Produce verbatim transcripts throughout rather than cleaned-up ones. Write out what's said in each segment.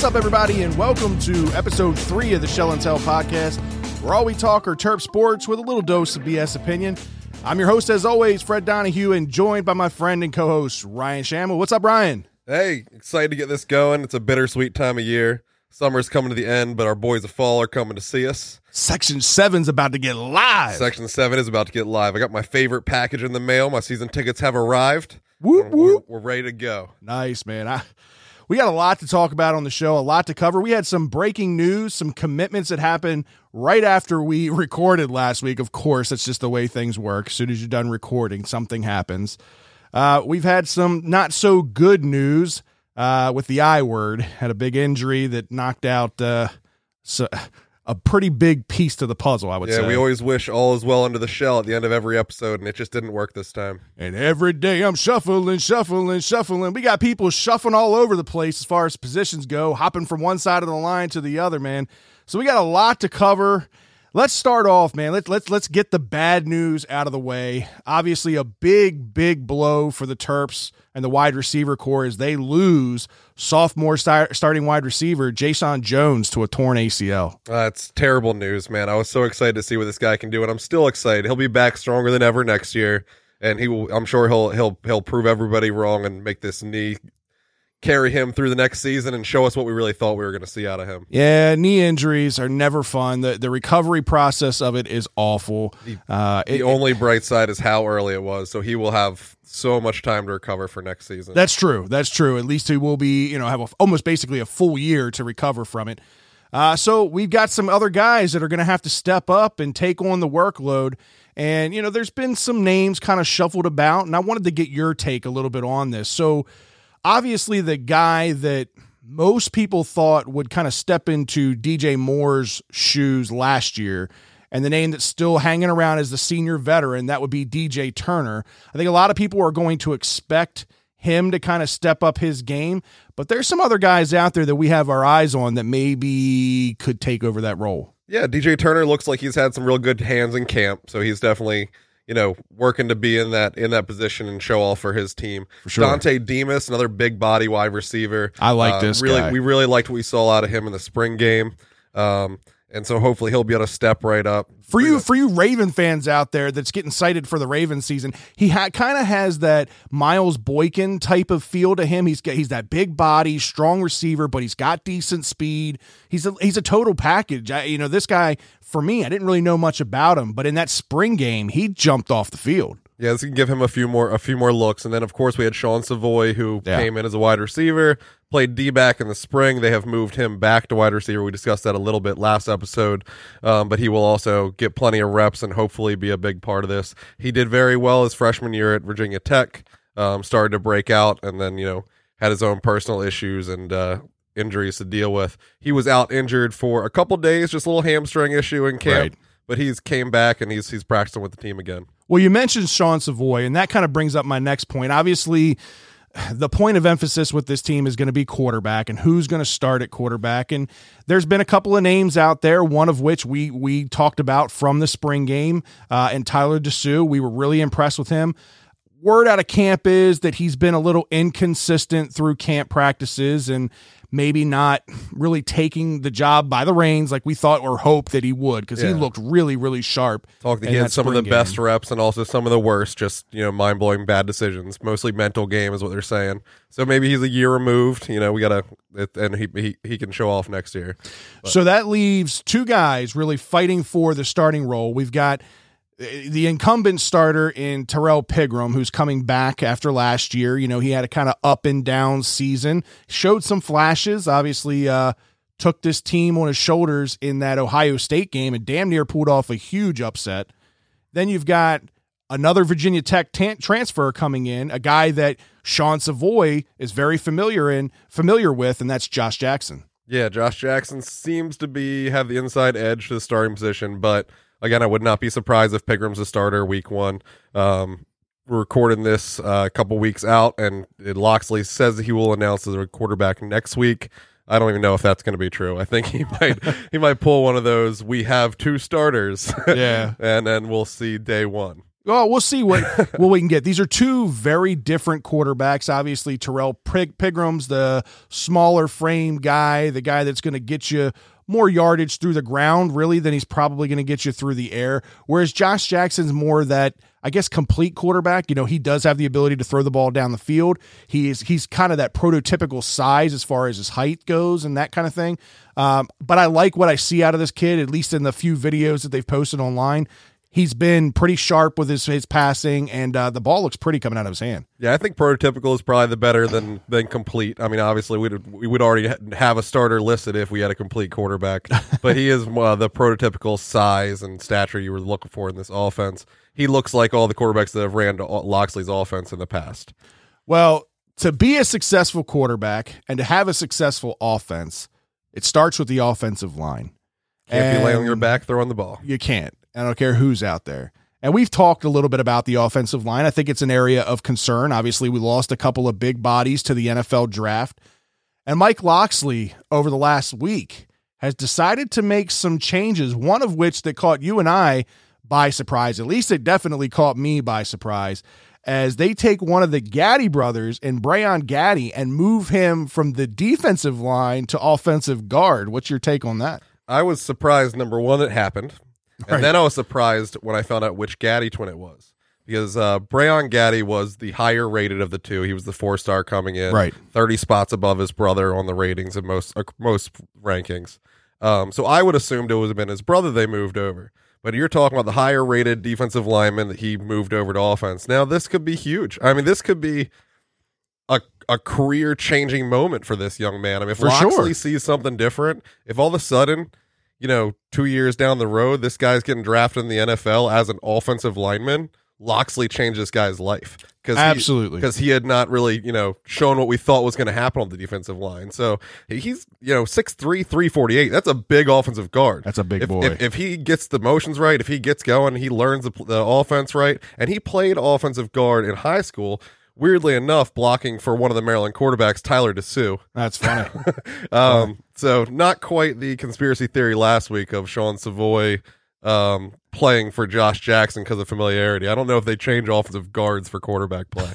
up, everybody, and welcome to episode three of the Shell and Tell podcast, where all we talk are Terp sports with a little dose of B S opinion. I'm your host, as always, Fred Donahue, and joined by my friend and co-host, Ryan Shamel. What's up, Ryan? Hey, excited to get this going. It's a bittersweet time of year. Summer's coming to the end, but our boys of fall are coming to see us. Section seven's about to get live. Section seven is about to get live. I got my favorite package in the mail. My season tickets have arrived. Whoop, whoop. We're, we're ready to go. Nice, man. I, we got a lot to talk about on the show, a lot to cover. We had some breaking news, some commitments that happened right after we recorded last week. Of course, that's just the way things work. As soon as you're done recording, something happens. Uh, we've had some not so good news uh, with the I word. Had a big injury that knocked out uh, so, a pretty big piece to the puzzle, I would yeah, say. Yeah, we always wish all is well under the shell at the end of every episode, and it just didn't work this time. And every day I'm shuffling, shuffling, shuffling. We got people shuffling all over the place as far as positions go, hopping from one side of the line to the other, man. So we got a lot to cover. Let's start off, man. Let's let's let's get the bad news out of the way. Obviously, a big, big blow for the Terps and the wide receiver core as they lose sophomore star- starting wide receiver Jason Jones to a torn A C L. That's uh, terrible news, man. I was so excited to see what this guy can do, and I'm still excited. He'll be back stronger than ever next year, and he will. I'm sure he'll he'll he'll prove everybody wrong and make this knee carry him through the next season and show us what we really thought we were going to see out of him. Yeah, knee injuries are never fun. The the recovery process of it is awful. The, uh, the it, only bright side is how early it was, so he will have so much time to recover for next season. That's true. That's true. At least he will be, you know, have a, almost basically a full year to recover from it. Uh, so we've got some other guys that are going to have to step up and take on the workload. And, you know, there's been some names kind of shuffled about, and I wanted to get your take a little bit on this. So obviously the guy that most people thought would kind of step into D J Moore's shoes last year, and the name that's still hanging around as the senior veteran, that would be D J Turner. I think a lot of people are going to expect him to kind of step up his game, but there's some other guys out there that we have our eyes on that maybe could take over that role. Yeah, D J Turner looks like he's had some real good hands in camp, so he's definitely, you know, working to be in that in that position and show off for his team. For sure. Dante Demas, another big body wide receiver. I like uh, this really, guy. We really liked what we saw out of him in the spring game. Um, and so hopefully he'll be able to step right up. For you, for you Raven fans out there that's getting cited for the Raven season, he ha- kind of has that Miles Boykin type of feel to him. He's got, he's that big body, strong receiver, but he's got decent speed. He's a he's a total package. I, you know, this guy, for me, I didn't really know much about him, but in that spring game, he jumped off the field. Yeah, this can give him a few more a few more looks. And then, of course, we had Sean Savoy, who yeah. came in as a wide receiver, played D-back in the spring. They have moved him back to wide receiver. We discussed that a little bit last episode, um, but he will also get plenty of reps and hopefully be a big part of this. He did very well his freshman year at Virginia Tech, um, started to break out, and then, you know, had his own personal issues and uh, injuries to deal with. He was out injured for a couple days, just a little hamstring issue in camp. Right. But he's came back, and he's he's practicing with the team again. Well, you mentioned Sean Savoy, and that kind of brings up my next point. Obviously, the point of emphasis with this team is going to be quarterback and who's going to start at quarterback. And there's been a couple of names out there, one of which we we talked about from the spring game, uh, and Tyler Dessou. We were really impressed with him. Word out of camp is that he's been a little inconsistent through camp practices and maybe not really taking the job by the reins like we thought or hoped that he would, because yeah. he looked really, really sharp. Talk that he had some of the game. best reps and also some of the worst, just, you know, mind-blowing bad decisions. Mostly mental game is what they're saying. So maybe he's a year removed. You know, we got to, and he, he he can show off next year. But. So that leaves two guys really fighting for the starting role. We've got the incumbent starter in Terrell Pigram, who's coming back after last year. You know, he had a kind of up and down season, showed some flashes, obviously uh, took this team on his shoulders in that Ohio State game and damn near pulled off a huge upset. Then you've got another Virginia Tech t- transfer coming in, a guy that Sean Savoy is very familiar in, familiar with, and that's Josh Jackson. Yeah, Josh Jackson seems to be have the inside edge to the starting position, but again, I would not be surprised if Pigram's a starter week one. Um, we're recording this uh, a couple weeks out, and Loxley says that he will announce as a quarterback next week. I don't even know if that's going to be true. I think he might he might pull one of those, we have two starters. Yeah. and then we'll see day one. Well, we'll see what, what we can get. These are two very different quarterbacks. Obviously, Terrell Pig- Pigram's the smaller frame guy, the guy that's going to get you more yardage through the ground, really, than he's probably going to get you through the air. Whereas Josh Jackson's more that, I guess, complete quarterback. You know, he does have the ability to throw the ball down the field. He is, he's kind of that prototypical size as far as his height goes and that kind of thing. Um, but I like what I see out of this kid, at least in the few videos that they've posted online. He's been pretty sharp with his, his passing, and uh, the ball looks pretty coming out of his hand. Yeah, I think prototypical is probably the better than than complete. I mean, obviously, we'd, we would already have a starter listed if we had a complete quarterback, but he is uh, the prototypical size and stature you were looking for in this offense. He looks like all the quarterbacks that have ran Locksley's offense in the past. Well, to be a successful quarterback and to have a successful offense, it starts with the offensive line. Can't and be laying on your back throwing the ball. You can't. I don't care who's out there. And we've talked a little bit about the offensive line. I think it's an area of concern. Obviously, we lost a couple of big bodies to the N F L draft. And Mike Locksley, over the last week, has decided to make some changes, one of which that caught you and I by surprise. At least it definitely caught me by surprise, as they take one of the Gaddy brothers and Brayon Gaddy and move him from the defensive line to offensive guard. What's your take on that? I was surprised, number one, it happened. And Right. then I was surprised when I found out which Gaddy twin it was. Because uh, Brayon Gaddy was the higher rated of the two. He was the four-star coming in. Right. thirty spots above his brother on the ratings in most uh, most rankings. Um, so I would assumed it would have been his brother they moved over. But you're talking about the higher rated defensive lineman that he moved over to offense. Now, this could be huge. I mean, this could be a a career-changing moment for this young man. I mean, if For Locksley sure. sees something different, if all of a sudden, you know, two years down the road, this guy's getting drafted in the N F L as an offensive lineman, Locksley changed this guy's life. Cause Absolutely. Because he, he had not really, you know, shown what we thought was going to happen on the defensive line. So he's, you know, six three, three forty-eight. That's a big offensive guard. That's a big if, boy. If, if he gets the motions right, if he gets going, he learns the, the offense right, and he played offensive guard in high school, weirdly enough, blocking for one of the Maryland quarterbacks, Tyler DeSue. That's funny. Um, so not quite the conspiracy theory last week of Sean Savoy um, playing for Josh Jackson because of familiarity. I don't know if they change offensive guards for quarterback play,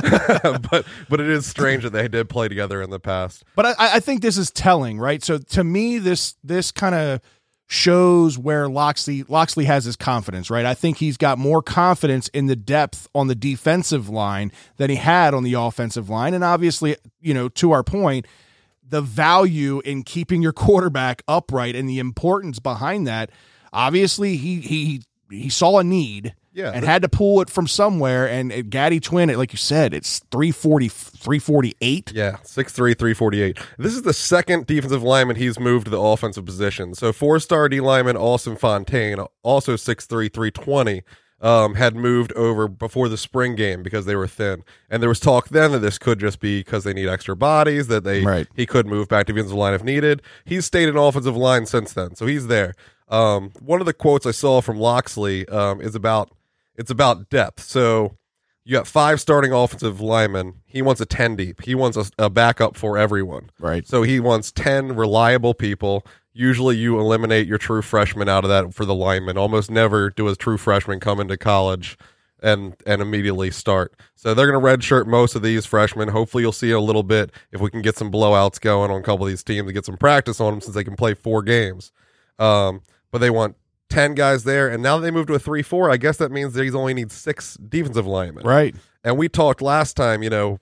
but but it is strange that they did play together in the past. But I, I think this is telling, right? So to me, this this kind of shows where Locksley Locksley has his confidence, right? I think he's got more confidence in the depth on the defensive line than he had on the offensive line. And obviously, you know, to our point, the value in keeping your quarterback upright and the importance behind that. Obviously, he he he saw a need. Yeah, and had to pull it from somewhere. And at Gaddy twin, it, like you said, it's three forty, three forty-eight. Yeah, six three, three forty-eight. This is the second defensive lineman he's moved to the offensive position. So four-star D lineman Austin Fontaine, also six three, three twenty, um, had moved over before the spring game because they were thin. And there was talk then that this could just be because they need extra bodies, that they Right. he could move back to defensive line if needed. He's stayed in offensive line since then, so he's there. Um, one of the quotes I saw from Locksley um, is about it's about depth. So you got five starting offensive linemen. He wants a ten deep. He wants a, a backup for everyone. Right. So he wants ten reliable people. Usually you eliminate your true freshman out of that for the linemen. Almost never do a true freshman come into college and and immediately start. So they're going to redshirt most of these freshmen. Hopefully you'll see a little bit if we can get some blowouts going on a couple of these teams and get some practice on them since they can play four games. Um, but they want ten guys there, and now that they moved to a three four, I guess that means that he's only needs six defensive linemen. Right. And we talked last time, you know,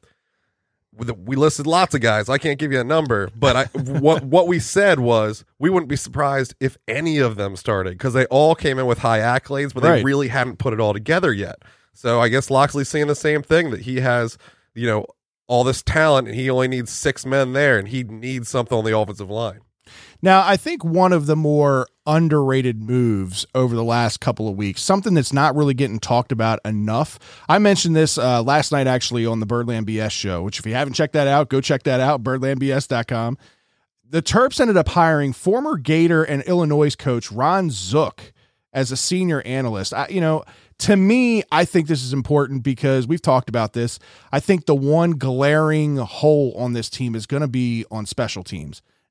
we listed lots of guys. I can't give you a number, but I, what what we said was we wouldn't be surprised if any of them started because they all came in with high accolades, but they Right. really hadn't put it all together yet. So I guess Locksley's saying the same thing, that he has, you know, all this talent and he only needs six men there, and he needs something on the offensive line. Now, I think one of the more underrated moves over the last couple of weeks, something that's not really getting talked about enough. I mentioned this uh, last night, actually, on the Birdland B S show, which if you haven't checked that out, go check that out, birdland b s dot com. The Terps ended up hiring former Gator and Illinois coach Ron Zook as a senior analyst. I, you know, to me, I think this is important because we've talked about this. I think the one glaring hole on this team is going to be on special teams.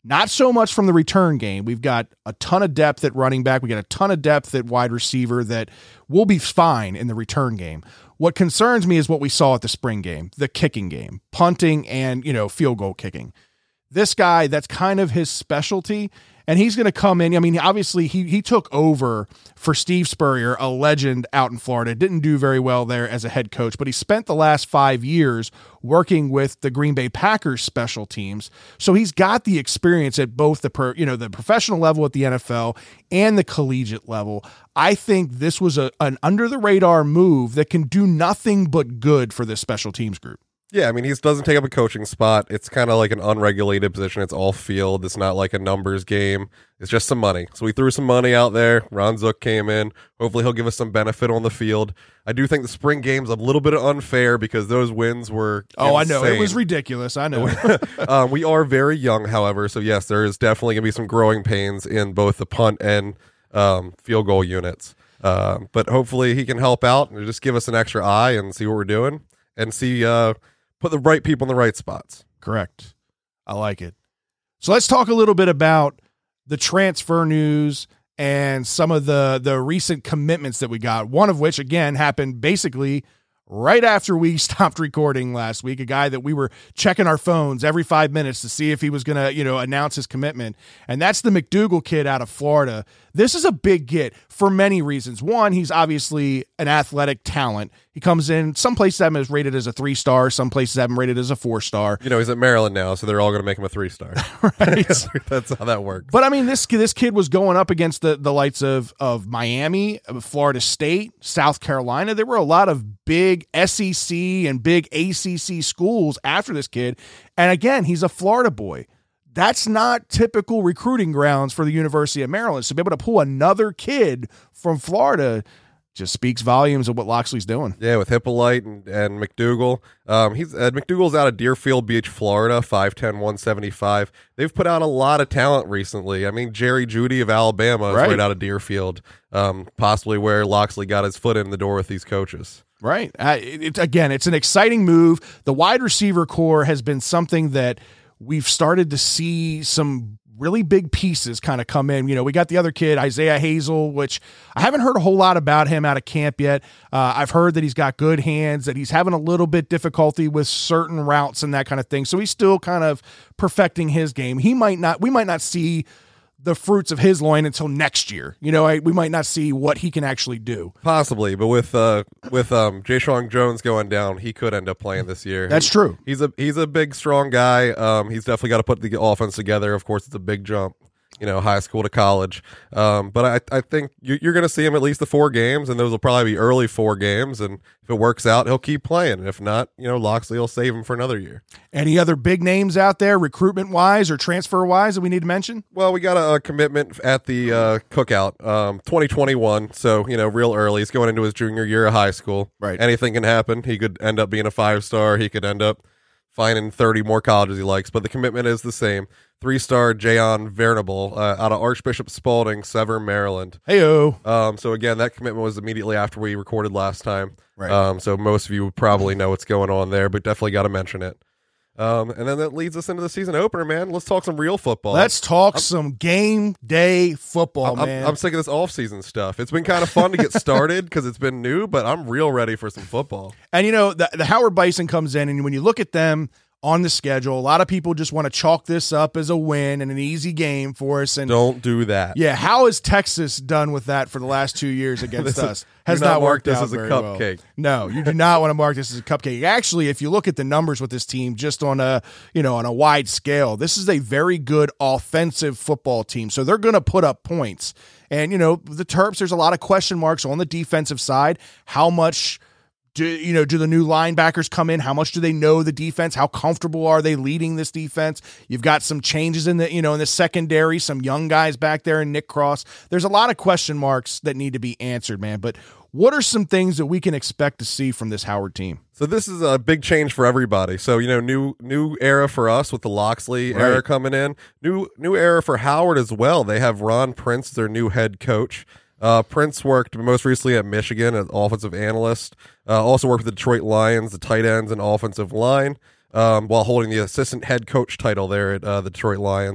Not so much from the return game. We've got a ton of depth at running back. We got a ton of depth at wide receiver that will be fine in the return game. What concerns me is what we saw at the spring game, the kicking game, punting and, you know, field goal kicking. This guy, that's kind of his specialty. And he's going to come in. I mean, obviously, he he took over for Steve Spurrier, a legend out in Florida. Didn't do very well there as a head coach, but he spent the last five years working with the Green Bay Packers special teams. So he's got the experience at both the per, you know the professional level at the N F L and the collegiate level. I think this was a an under the radar move that can do nothing but good for this special teams group. Yeah, I mean, he doesn't take up a coaching spot. It's kind of like an unregulated position. It's all field. It's not like a numbers game. It's just some money. So we threw some money out there. Ron Zook came in. Hopefully he'll give us some benefit on the field. I do think the spring game's a little bit unfair because those wins were Oh, insane. I know. It was ridiculous. I know. um, we are very young, however. So, yes, there is definitely going to be some growing pains in both the punt and um, field goal units. Uh, but hopefully he can help out and just give us an extra eye and see what we're doing and see uh, – put the right people in the right spots. Correct. I like it. So let's talk a little bit about the transfer news and some of the, the recent commitments that we got. One of which, again, happened basically right after we stopped recording last week. A guy that we were checking our phones every five minutes to see if he was going to, you know, announce his commitment. And that's the McDougal kid out of Florida. This is a big get for many reasons. One, he's obviously an athletic talent. He comes in, some places have him as rated as a three-star, some places have him rated as a four-star. You know, he's at Maryland now, so they're all going to make him a three-star. Right. That's how that works. But, I mean, this this kid was going up against the, the likes of, of Miami, Florida State, South Carolina. There were a lot of big S E C and big A C C schools after this kid. And, again, he's a Florida boy. That's not typical recruiting grounds for the University of Maryland. So to be able to pull another kid from Florida just speaks volumes of what Loxley's doing. Yeah, with Hippolyte and, and McDougal. Um, he's uh, McDougal's out of Deerfield Beach, Florida, five ten, one seventy-five. They've put out a lot of talent recently. I mean, Jerry Jeudy of Alabama is right, right out of Deerfield, um, possibly where Loxley got his foot in the door with these coaches. Right. Uh, it, it, again, it's an exciting move. The wide receiver core has been something that we've started to see some really big pieces kind of come in. You know, we got the other kid, Isaiah Hazel, which I haven't heard a whole lot about him out of camp yet. Uh, I've heard that he's got good hands, that he's having a little bit difficulty with certain routes and that kind of thing. So he's still kind of perfecting his game. He might not, we might not see the fruits of his loin until next year. You know, I, we might not see what he can actually do. Possibly, but with uh, with um, Jayshon Jones going down, he could end up playing this year. That's he, true. He's a he's a big, strong guy. Um, he's definitely got to put the offense together. Of course, it's a big jump, you know, high school to college. Um, but I I think you, you're going to see him at least the four games, and those will probably be early four games. And if it works out, he'll keep playing. And if not, you know, Loxley will save him for another year. Any other big names out there, recruitment-wise or transfer-wise, that we need to mention? Well, we got a, a commitment at the uh, cookout, um, twenty twenty-one, so, you know, real early. He's going into his junior year of high school. Right. Anything can happen. He could end up being a five-star. He could end up finding thirty more colleges he likes, but the commitment is the same. Three-star Jayon Venable uh, out of Archbishop Spalding, Severn, Maryland. Hey-o. Um, so, again, that commitment was immediately after we recorded last time. Right. Um, so most of you would probably know what's going on there, but definitely got to mention it. Um, and then that leads us into the season opener, man. Let's talk some real football. Let's talk I'm, some game day football, I'm, man. I'm, I'm sick of this off-season stuff. It's been kind of fun to get started because it's been new, but I'm real ready for some football. And, you know, the, the Howard Bison comes in, and when you look at them on the schedule, a lot of people just want to chalk this up as a win and an easy game for us. And don't do that. Yeah, how has Texas done with that for the last two years against us? Is, Has not, not worked this out as a very cupcake. Well. No, you do not want to mark this as a cupcake. Actually, if you look at the numbers with this team, just on a you know on a wide scale, this is a very good offensive football team. So they're going to put up points. And you know the Terps, there's a lot of question marks on the defensive side. How much? Do you know? Do the new linebackers come in? How much do they know the defense? How comfortable are they leading this defense? You've got some changes in the you know in the secondary, some young guys back there in Nick Cross. There's a lot of question marks that need to be answered, man. But what are some things that we can expect to see from this Howard team? So this is a big change for everybody. So you know, new new era for us with the Loxley right. era coming in. New new era for Howard as well. They have Ron Prince, their new head coach. Uh, Prince worked most recently at Michigan as offensive analyst. Uh, also worked with the Detroit Lions, the tight ends and offensive line, um, while holding the assistant head coach title there at uh, the Detroit Lions.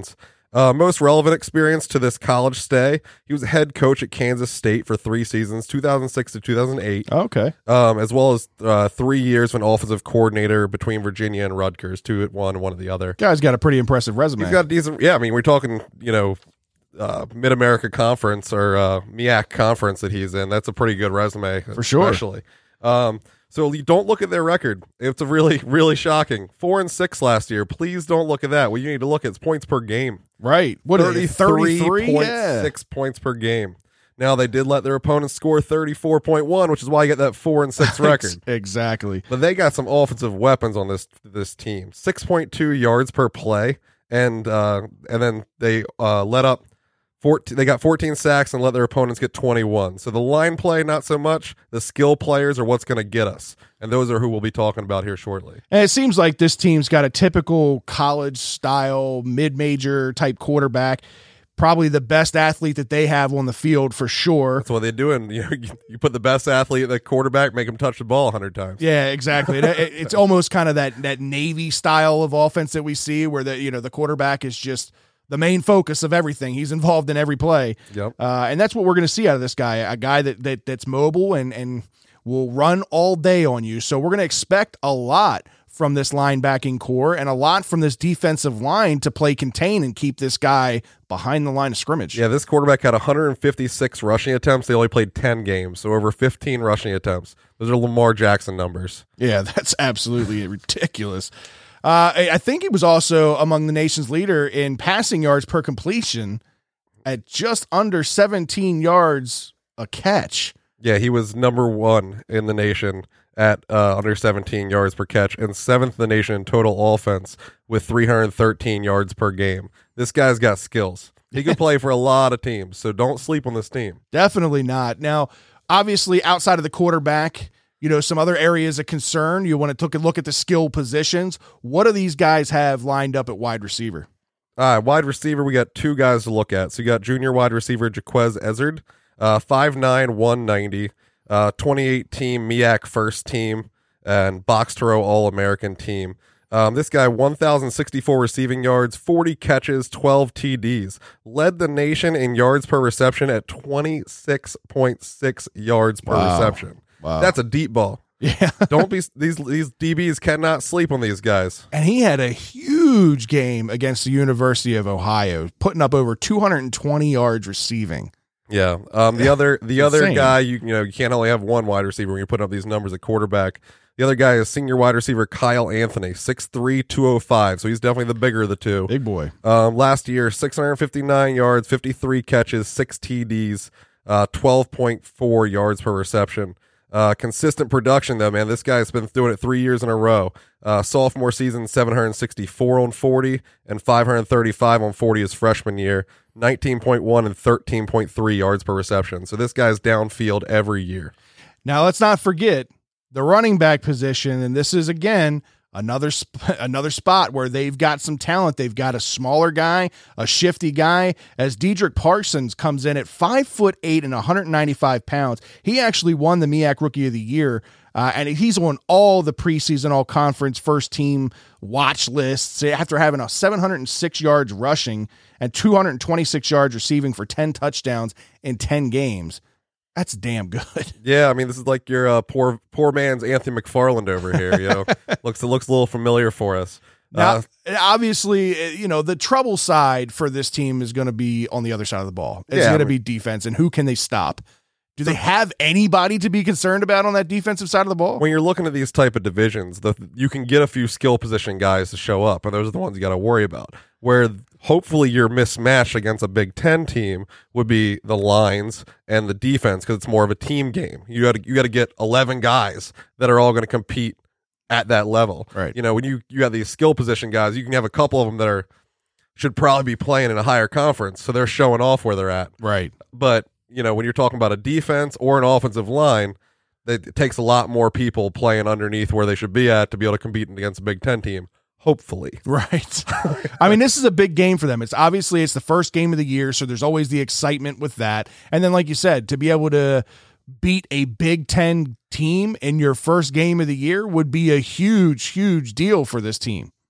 Uh, most relevant experience to this college stay, he was a head coach at Kansas State for three seasons, two thousand six to two thousand eight. Okay. Um, as well as uh, three years of an offensive coordinator between Virginia and Rutgers, two at one, one at the other. Guy's got a pretty impressive resume. He's got a decent, yeah, I mean, we're talking, you know, uh, Mid-America Conference or uh, M I A C Conference that he's in. That's a pretty good resume. For sure. Especially. Um, so you don't look at their record. It's a really, really shocking. Four and six last year. Please don't look at that. What you need to look at is points per game. Right. What are they? thirty-three point six yeah. points per game. Now they did let their opponents score thirty-four point one, which is why you get that four and six record. Exactly. But they got some offensive weapons on this this team. six point two yards per play, and uh, and then they uh, let up fourteen. They got fourteen sacks and let their opponents get twenty-one. So the line play, not so much. The skill players are what's going to get us, and those are who we'll be talking about here shortly. And it seems like this team's got a typical college-style, mid-major type quarterback. Probably the best athlete that they have on the field for sure. That's what they're doing. You know, you put the best athlete at the quarterback, make him touch the ball a hundred times. Yeah, exactly. it, it's almost kind of that that Navy style of offense that we see, where the you know the quarterback is just the main focus of everything. He's involved in every play. Yep. Uh, and that's what we're going to see out of this guy, a guy that, that that's mobile and and will run all day on you. So we're going to expect a lot from this linebacking core and a lot from this defensive line to play contain and keep this guy behind the line of scrimmage. Yeah, this quarterback had one hundred fifty-six rushing attempts. They only played ten games, so over fifteen rushing attempts. Those are Lamar Jackson numbers. Yeah, that's absolutely ridiculous. Uh, I think he was also among the nation's leader in passing yards per completion at just under seventeen yards a catch. Yeah, he was number one in the nation at uh, under seventeen yards per catch and seventh in the nation in total offense with three hundred thirteen yards per game. This guy's got skills. He can play for a lot of teams, so don't sleep on this team. Definitely not. Now, obviously, outside of the quarterback, you know, some other areas of concern. You want to take a look at the skill positions. What do these guys have lined up at wide receiver? All right, wide receiver, we got two guys to look at. So you got junior wide receiver Jaquez Ezzard, uh, five nine, one ninety. Uh, twenty eighteen M I A C first team and Box Throw All-American team. Um, this guy, one thousand sixty-four receiving yards, forty catches, twelve T Ds. Led the nation in yards per reception at twenty-six point six yards per wow. reception. Wow. That's a deep ball. Yeah. Don't be these these D Bs cannot sleep on these guys. And he had a huge game against the University of Ohio, putting up over two hundred twenty yards receiving. Yeah. Um, the other the other Insane. guy, you you know, you can't only have one wide receiver when you're putting up these numbers at quarterback. The other guy is senior wide receiver Kyle Anthony, six three, two oh five. So he's definitely the bigger of the two. Big boy. Um, last year, six hundred fifty-nine yards, fifty-three catches, six T Ds, uh, twelve point four yards per reception. Uh, consistent production, though, man. This guy's been doing it three years in a row. Uh, sophomore season, seven hundred sixty-four on forty, and five hundred thirty-five on forty his freshman year. nineteen point one and thirteen point three yards per reception. So this guy's downfield every year. Now, let's not forget the running back position, and this is, again, another sp- another spot where they've got some talent. They've got a smaller guy, a shifty guy, as Dedrick Parsons comes in at five foot eight and one hundred ninety-five pounds. He actually won the M I A C Rookie of the Year, uh, and he's on all the preseason, all conference, first team watch lists after having a seven hundred six yards rushing and two hundred twenty-six yards receiving for ten touchdowns in ten games. That's damn good. Yeah, I mean, this is like your uh, poor poor man's Anthony McFarland over here. You know, looks it looks a little familiar for us. Now, Uh, obviously, you know, the trouble side for this team is going to be on the other side of the ball. It's Yeah, going to I mean- be defense, and who can they stop? Do they have anybody to be concerned about on that defensive side of the ball? when you're looking at these type of divisions, the you can get a few skill position guys to show up, and those are the ones you got to worry about. Where hopefully your mismatch against a Big Ten team would be the lines and the defense, because it's more of a team game. You got to you got to get eleven guys that are all going to compete at that level. Right. You know, when you you got these skill position guys, you can have a couple of them that are should probably be playing in a higher conference, so they're showing off where they're at. Right. But you know, when you're talking about a defense or an offensive line, it takes a lot more people playing underneath where they should be at to be able to compete against a Big Ten team. Hopefully. Right. I mean, this is a big game for them. It's obviously it's the first game of the year, so there's always the excitement with that. And then, like you said, to be able to beat a Big Ten team in your first game of the year would be a huge, huge deal for this team.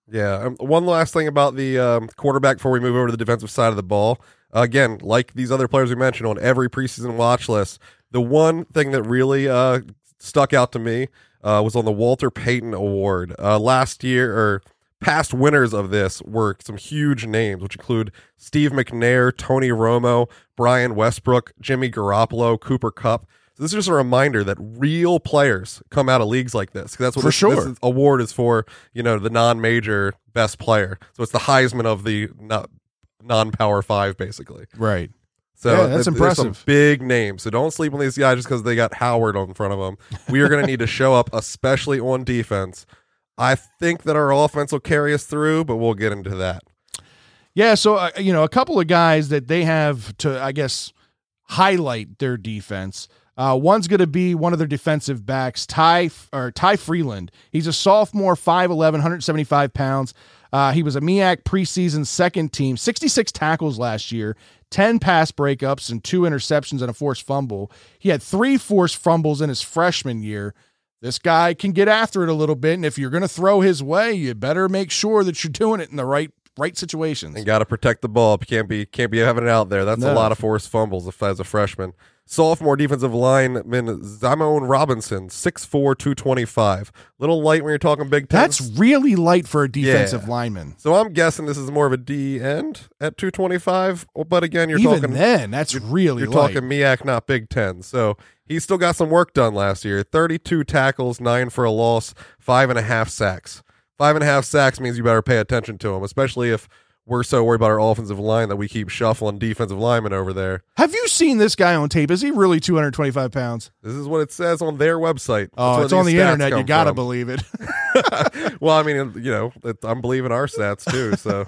Yeah. Um, one last thing about the um, quarterback before we move over to the defensive side of the ball. Again, like these other players we mentioned on every preseason watch list, the one thing that really uh, stuck out to me uh, was on the Walter Payton Award. Uh, last year, or past winners of this were some huge names, which include Steve McNair, Tony Romo, Brian Westbrook, Jimmy Garoppolo, Cooper Kupp. So this is just a reminder that real players come out of leagues like this. 'Cause that's what For this, sure. this is- award is for, you know, the non-major best player. So it's the Heisman of the not, non-power five, basically. Right. So Yeah, that's th- there's impressive. some big names. So don't sleep on these guys just because they got Howard on front of them. We are going to need to show up, especially on defense. I think that our offense will carry us through, but we'll get into that. Yeah, so uh, you know, a couple of guys that they have to, I guess, highlight their defense. Uh, one's going to be one of their defensive backs, Ty or Ty Freeland. He's a sophomore, five eleven, one hundred seventy-five pounds. Uh, he was a M E A C preseason second team, sixty-six tackles last year, ten pass breakups and two interceptions and a forced fumble. He had three forced fumbles in his freshman year. This guy can get after it a little bit, and if you're going to throw his way, you better make sure that you're doing it in the right right situations. And got to protect the ball. You can't be can't be having it out there. That's No. a lot of forced fumbles if, as a freshman. Sophomore defensive lineman Zamon Robinson, six four, two twenty-five. Little light when you're talking Big Ten. That's really light for a defensive Yeah. lineman. So I'm guessing this is more of a D end at two twenty-five. But again, you're Even talking then, that's really You're light. talking M E A C, not Big Ten. So he's still got some work done last year. thirty-two tackles, nine for a loss, five and a half sacks. Five and a half sacks means you better pay attention to him, especially if we're so worried about our offensive line that we keep shuffling defensive linemen over there. Have you seen this guy on tape? Is he really two hundred twenty-five pounds? This is what it says on their website. That's Oh, where it's on these the stats internet. You come got to from. believe it. Well, I mean, you know, it, I'm believing our stats too. So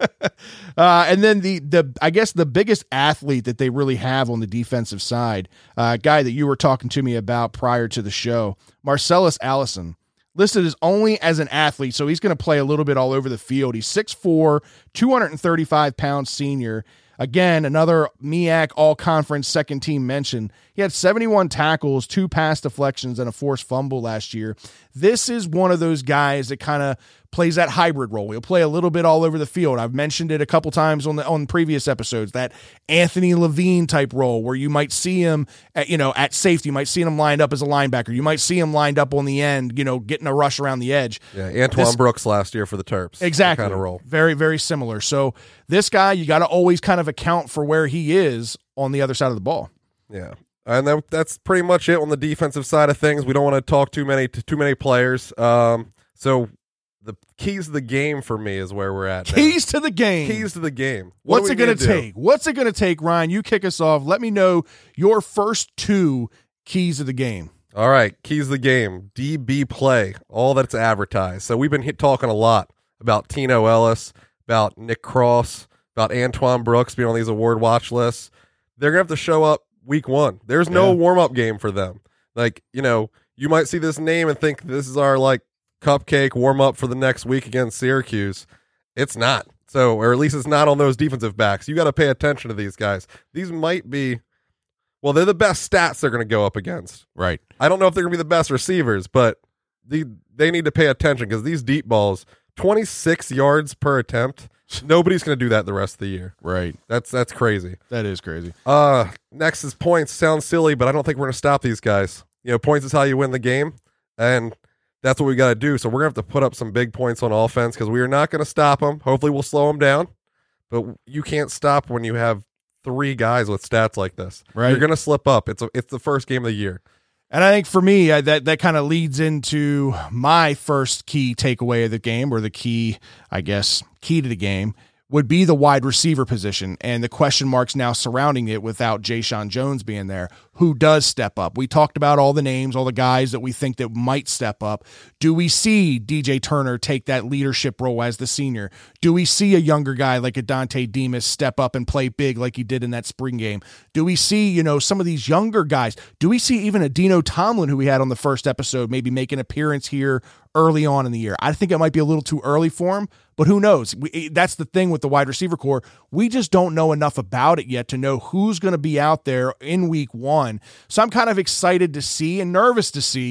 Uh, and then the the I guess the biggest athlete that they really have on the defensive side, a uh, guy that you were talking to me about prior to the show, Marcellus Allison, listed as only as an athlete, so he's going to play a little bit all over the field. He's six four, two hundred thirty-five pound senior. Again, another M E A C all-conference second team mention. He had seventy-one tackles, two pass deflections, and a forced fumble last year. This is one of those guys that kind of plays that hybrid role. He'll play a little bit all over the field. I've mentioned it a couple times on the on previous episodes, that Anthony Levine type role where you might see him at, you know, at safety. You might see him lined up as a linebacker. You might see him lined up on the end, you know, getting a rush around the edge. yeah, Antoine This- Brooks last year for the Terps. Exactly. Kind of role. Very, very similar. So this guy, you got to always kind of account for where he is on the other side of the ball. Yeah. And that, that's pretty much it on the defensive side of things. We don't want to talk too many too many players. Um, so the keys to the game for me is where we're at now. Keys to the game. Keys to the game. What What's are it we going to do? take? What's it going to take, Ryan? You kick us off. Let me know your first two keys of the game. All right, keys to the game. D B play, all that's advertised. So we've been hit, talking a lot about Tino Ellis, about Nick Cross, about Antoine Brooks being on these award watch lists. They're going to have to show up week one. There's no Yeah. warm-up game for them. Like, you know, you might see this name and think this is our, like, cupcake warm-up for the next week against Syracuse. It's not. So, or at least it's not on those defensive backs. You got to pay attention to these guys. These might be, well, they're the best stats they're going to go up against. Right. I don't know if they're going to be the best receivers, but the, they need to pay attention because these deep balls, twenty-six yards per attempt, nobody's going to do that the rest of the year. Right. That's that's crazy. That is crazy. Uh, next is points. Sounds silly, but I don't think we're going to stop these guys. You know, points is how you win the game, and that's what we got to do. So we're going to have to put up some big points on offense because we are not going to stop them. Hopefully we'll slow them down, but you can't stop when you have three guys with stats like this. Right. You're going to slip up. It's a, it's the first game of the year. And I think for me, I, that that kind of leads into my first key takeaway of the game, or the key, I guess, key to the game, would be the wide receiver position and the question marks now surrounding it without Jayshon Jones being there. Who does step up? We talked about all the names, all the guys that we think that might step up. Do we see D J Turner take that leadership role as the senior? Do we see a younger guy like a Dante Demas step up and play big like he did in that spring game? Do we see, you know, some of these younger guys? Do we see even a Dino Tomlin, who we had on the first episode, maybe make an appearance here early on in the year? I think it might be a little too early for him, but who knows? We, that's the thing with the wide receiver core. We just don't know enough about it yet to know who's going to be out there in week one. So I'm kind of excited to see and nervous to see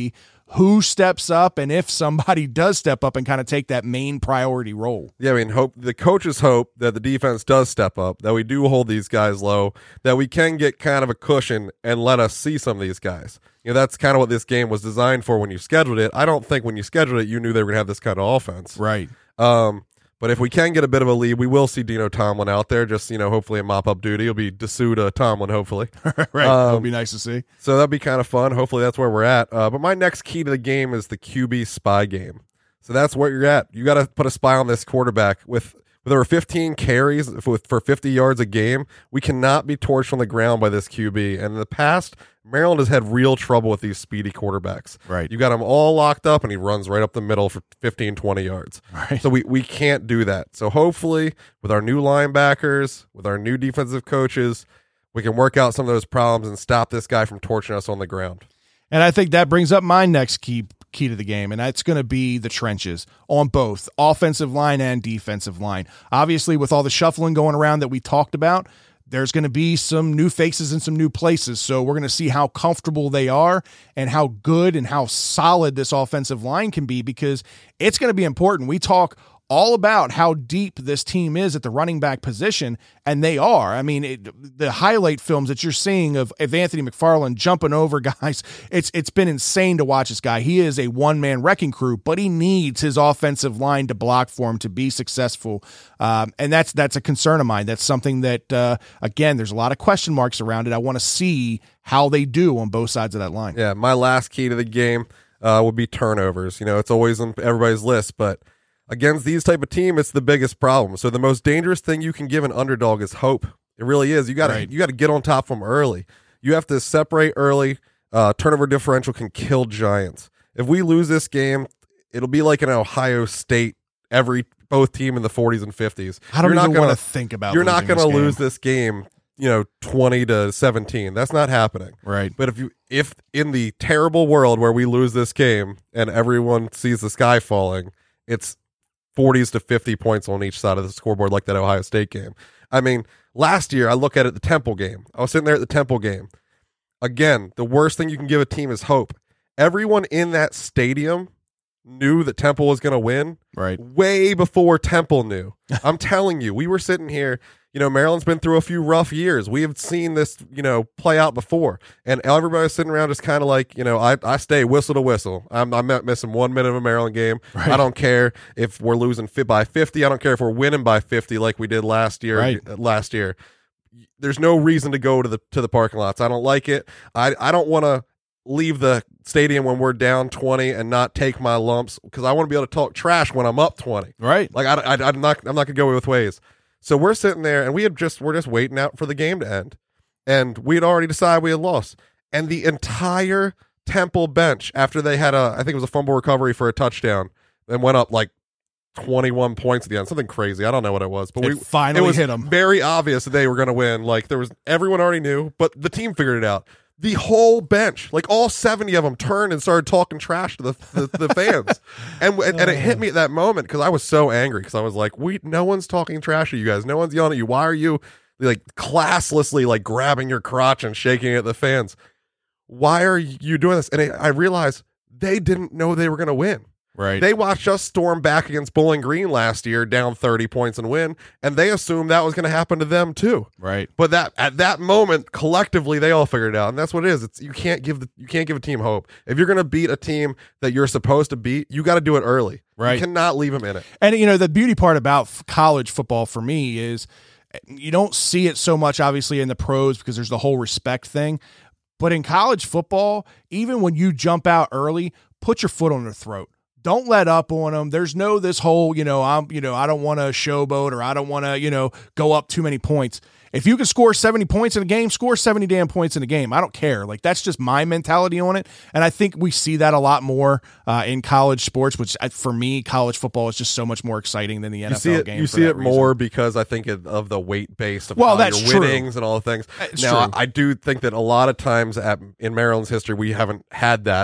who steps up and if somebody does step up and kind of take that main priority role. Yeah, I mean, hope the coaches hope that the defense does step up, that we do hold these guys low, that we can get kind of a cushion and let us see some of these guys. You know, that's kind of what this game was designed for when you scheduled it. I don't think when you scheduled it, you knew they were going to have this kind of offense. Right. Um, but if we can get a bit of a lead, we will see Dino Tomlin out there, just, you know, hopefully in mop-up duty. He'll be D'Souza Tomlin, hopefully. Right. Um, That'll be nice to see. So that'd be kind of fun. Hopefully that's where we're at. Uh, but my next key to the game is the Q B spy game. So that's where you're at. You got to put a spy on this quarterback. With with over fifteen carries for, for fifty yards a game, we cannot be torched on the ground by this Q B. And in the past, Maryland has had real trouble with these speedy quarterbacks. Right. You got him all locked up, and he runs right up the middle for fifteen, twenty yards. Right. So we, we can't do that. So hopefully, with our new linebackers, with our new defensive coaches, we can work out some of those problems and stop this guy from torching us on the ground. And I think that brings up my next key key to the game, and that's going to be the trenches on both offensive line and defensive line. Obviously, with all the shuffling going around that we talked about, there's going to be some new faces in some new places. So we're going to see how comfortable they are and how good and how solid this offensive line can be, because it's going to be important. We talk all about how deep this team is at the running back position, and they are. I mean, it, the highlight films that you're seeing of, of Anthony McFarland jumping over guys, it's it's been insane to watch this guy. He is a one-man wrecking crew, but he needs his offensive line to block for him to be successful, um, and that's that's a concern of mine. That's something that, uh, again, there's a lot of question marks around it. I want to see how they do on both sides of that line. Yeah, my last key to the game uh, would be turnovers. You know, it's always on everybody's list, but against these type of team, it's the biggest problem. So the most dangerous thing you can give an underdog is hope. It really is. You got to Right. you got to get on top of them early. You have to separate early. Uh, turnover differential can kill giants. If we lose this game, it'll be like an Ohio State. Every both team in the forties and fifties. I don't You're even not gonna, want to think about. You're not going going to lose this game. You know, twenty to seventeen. That's not happening. Right. But if you if in the terrible world where we lose this game and everyone sees the sky falling, it's forties to fifty points on each side of the scoreboard, like that Ohio State game. I mean, last year I look at it, the Temple game. I was sitting there at the Temple game. Again, the worst thing you can give a team is hope. Everyone in that stadium knew that Temple was going to win. Right. Way before Temple knew. I'm telling you, we were sitting here. You know, Maryland's been through a few rough years. We have seen this, you know, play out before. And everybody's sitting around just kind of like, you know, I, I stay whistle to whistle. I'm, I'm not missing one minute of a Maryland game. Right. I don't care if we're losing fi- by fifty. I don't care if we're winning by fifty like we did last year. Right. Last year. There's no reason to go to the to the parking lots. I don't like it. I, I don't want to leave the stadium when we're down twenty and not take my lumps, because I want to be able to talk trash when I'm up twenty. Right. Like I, I, I'm not I'm not gonna go both ways. So we're sitting there and we had just we're just waiting out for the game to end, and we had already decided we had lost. And the entire Temple bench, after they had a I think it was a fumble recovery for a touchdown, and went up like twenty-one points at the end, something crazy. I don't know what it was, but It we finally it was hit 'em. Very obvious that they were going to win. Like there was everyone already knew, but the team figured it out. The whole bench, like all seventy of them, turned and started talking trash to the the, the fans, and, and and it hit me at that moment because I was so angry, because I was like, "We, no one's talking trash to you guys. No one's yelling at you. Why are you like classlessly like grabbing your crotch and shaking it at the fans? Why are you doing this?" And it, I realized they didn't know they were going to win. Right. They watched us storm back against Bowling Green last year, down thirty points and win, and they assumed that was going to happen to them too. Right. But that at that moment, collectively, they all figured it out, and that's what it is. It's you can't give the you can't give a team hope. If you're going to beat a team that you're supposed to beat, you got to do it early. Right. You cannot leave them in it. And, you know, the beauty part about f- college football for me is you don't see it so much, obviously, in the pros, because there's the whole respect thing. But in college football, even when you jump out early, put your foot on their throat. Don't let up on them. There's no this whole, you know, I'm, you know, I don't want to showboat, or I don't want to, you know, go up too many points. If you can score seventy points in a game, score seventy damn points in a game. I don't care. Like, that's just my mentality on it. And I think we see that a lot more uh, in college sports, which uh, for me, college football is just so much more exciting than the N F L You see it, game. you for see that it reason. more because I think it, of the weight base of Well, how that's your true. winnings and all the things. It's now, true. I, I do think that a lot of times at, in Maryland's history, we haven't had that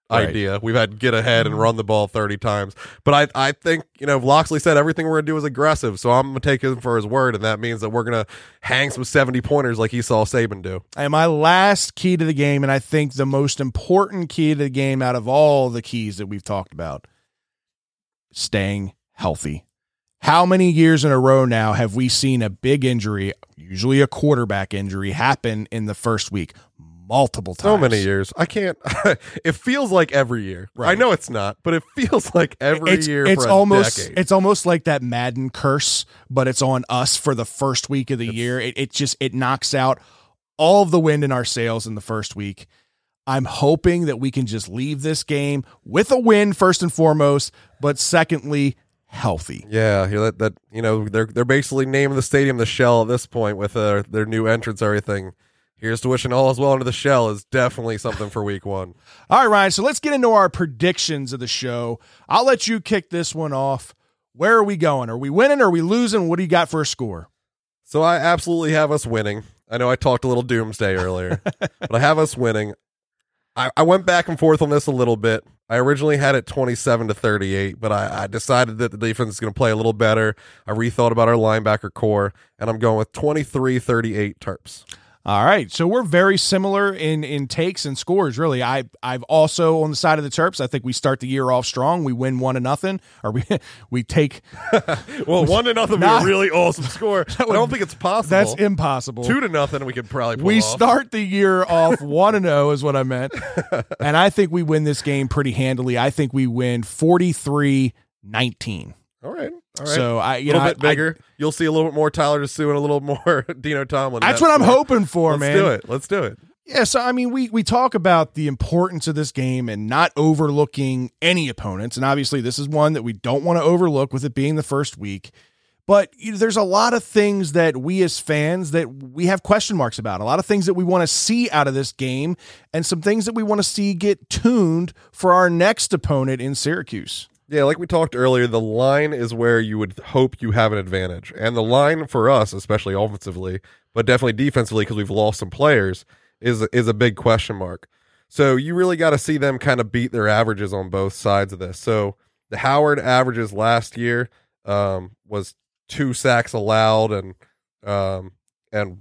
right. idea. We've had get ahead and run the ball thirty times. But I I think, you know, Loxley said everything we're going to do is aggressive, so I'm going to take him for his word, and that means that we're going to hang some seventy-pointers like he saw Saban do. And my last key to the game, and I think the most important key to the game out of all the keys that we've talked about, staying healthy. How many years in a row now have we seen a big injury, usually a quarterback injury, happen in the first week? Multiple times. So many years. I can't. It feels like every year. Right. I know it's not, but it feels like every it's, year. It's for a almost. decade. It's almost like that Madden curse, but it's on us for the first week of the it's, year. It, it just it knocks out all of the wind in our sails in the first week. I'm hoping that we can just leave this game with a win first and foremost, but secondly, healthy. Yeah, that that you know they're they're basically naming the stadium the Shell at this point with uh, their new entrance, everything. Here's to wishing all as well into the Shell is definitely something for week one. All right, Ryan, so let's get into our predictions of the show. I'll let you kick this one off. Where are we going? Are we winning? Are we losing? What do you got for a score? So I absolutely have us winning. I know I talked a little doomsday earlier, but I have us winning. I, I went back and forth on this a little bit. I originally had it twenty-seven to thirty-eight, but I, I decided that the defense is going to play a little better. I rethought about our linebacker core, and I'm going with twenty-three thirty-eight Terps. All right, so we're very similar in in takes and scores. Really, I I've also on the side of the Terps. I think we start the year off strong. We win one to nothing, or we we take well one to nothing. Not, be a really awesome score. I don't think it's possible. That's impossible. Two to nothing. We could probably pull we off. start the year off one to zero is what I meant, and I think we win this game pretty handily. I think we win forty-three nineteen. All right. All right. So I, you a little know, bit bigger. I, You'll see a little bit more Tyler DeSue and a little more Dino Tomlin. That's what I'm score. hoping for, Let's man. Let's do it. Let's do it. Yeah. So I mean, we we talk about the importance of this game and not overlooking any opponents, and obviously this is one that we don't want to overlook with it being the first week. But you know, there's a lot of things that we as fans that we have question marks about. A lot of things that we want to see out of this game, and some things that we want to see get tuned for our next opponent in Syracuse. Yeah, like we talked earlier, the line is where you would hope you have an advantage. And the line for us, especially offensively, but definitely defensively because we've lost some players, is, is a big question mark. So you really got to see them kind of beat their averages on both sides of this. So the Howard averages last year um, was two sacks allowed and um, and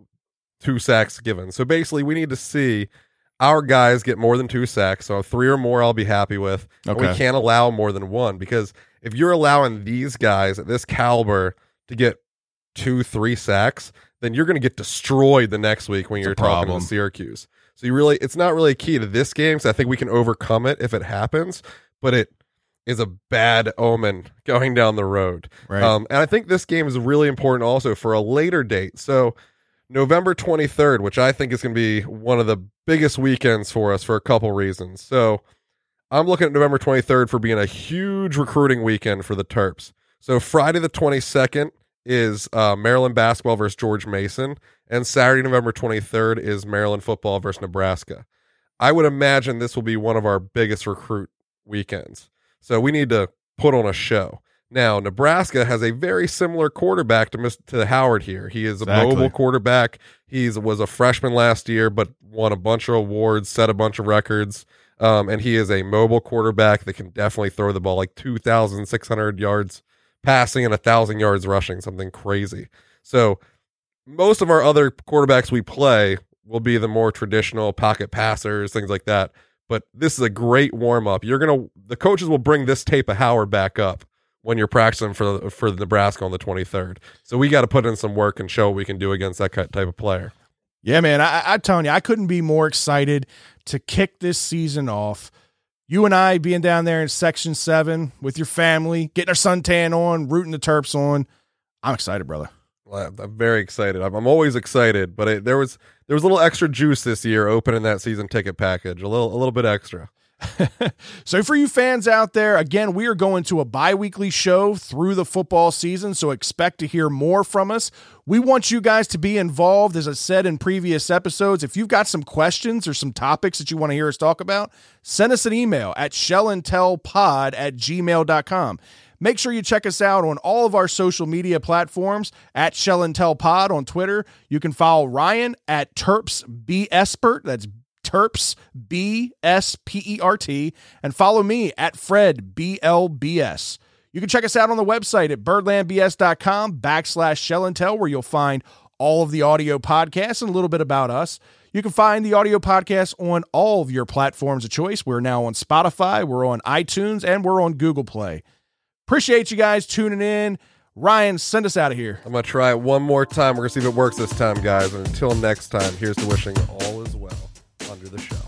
two sacks given. So basically we need to see our guys get more than two sacks, so three or more I'll be happy with. Okay. We can't allow more than one, because if you're allowing these guys at this caliber to get two, three sacks, then you're going to get destroyed the next week when it's you're talking to Syracuse. So you really, it's not really a key to this game, so I think we can overcome it if it happens, but it is a bad omen going down the road. Right. Um, and I think this game is really important also for a later date. So November twenty-third, which I think is going to be one of the biggest weekends for us for a couple reasons. So I'm looking at November twenty-third for being a huge recruiting weekend for the Terps. So Friday the twenty-second is uh, Maryland basketball versus George Mason, and Saturday, November twenty-third is Maryland football versus Nebraska. I would imagine this will be one of our biggest recruit weekends. So we need to put on a show. Now, Nebraska has a very similar quarterback to Mister to Howard here. He is a Exactly. mobile quarterback. He was a freshman last year, but won a bunch of awards, set a bunch of records, um, and he is a mobile quarterback that can definitely throw the ball like two thousand six hundred yards passing and one thousand yards rushing, something crazy. So most of our other quarterbacks we play will be the more traditional pocket passers, things like that. But this is a great warm-up. You're gonna the coaches will bring this tape of Howard back up when you're practicing for the, for the Nebraska on the twenty-third. So we got to put in some work and show what we can do against that type of player. Yeah, man, I, I'm telling you, I couldn't be more excited to kick this season off. You and I being down there in Section seven with your family, getting our suntan on, rooting the Terps on. I'm excited, brother. Well, I'm very excited. I'm, I'm always excited, but it, there was there was a little extra juice this year opening that season ticket package, a little a little bit extra. So for you fans out there, again, we are going to a bi-weekly show through the football season, so expect to hear more from us. We want you guys to be involved, as I said in previous episodes. If you've got some questions or some topics that you want to hear us talk about, send us an email at shellandtellpod at gmail dot com. Make sure you check us out on all of our social media platforms at Shell and Tell Pod on Twitter. You can follow Ryan at TerpsBEspert. That's Terps, B S P E R T, and follow me at Fred, B L B S. You can check us out on the website at birdlandbs.com backslash shell and tell, where you'll find all of the audio podcasts and a little bit about us. You can find the audio podcast on all of your platforms of choice. We're now on Spotify, we're on iTunes, and we're on Google Play. Appreciate you guys tuning in. Ryan, send us out of here. I'm going to try it one more time. We're going to see if it works this time, guys. And until next time, here's to wishing all is well under the shell.